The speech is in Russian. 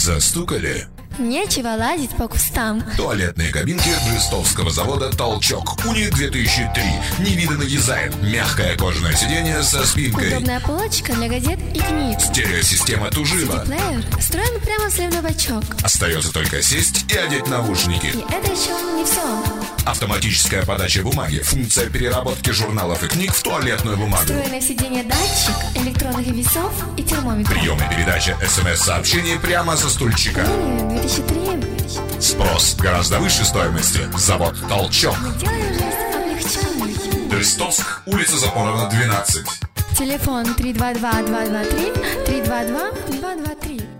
Застукали? Нечего лазить по кустам. Туалетные кабинки Бристолского завода «Толчок». Уник 2003. Невиданный дизайн. Мягкое кожаное сиденье со спинкой. Удобная полочка для газет и книг. Стереосистема Тужива. CD-плеер встроен прямо в сливной бачок. Остается только сесть и одеть наушники. И это еще не все. Автоматическая подача бумаги. Функция переработки журналов и книг в туалетную бумагу. Встроенное в сиденье датчик электронных весов и термометр. Прием и передача СМС-сообщений прямо со стульчика. 2003. Спрос гораздо выше стоимости. Завод «Толчок». Мы делаем жизнь облегченной. Бристолск, улица Запорова, 12. Телефон 322-223, 322-223.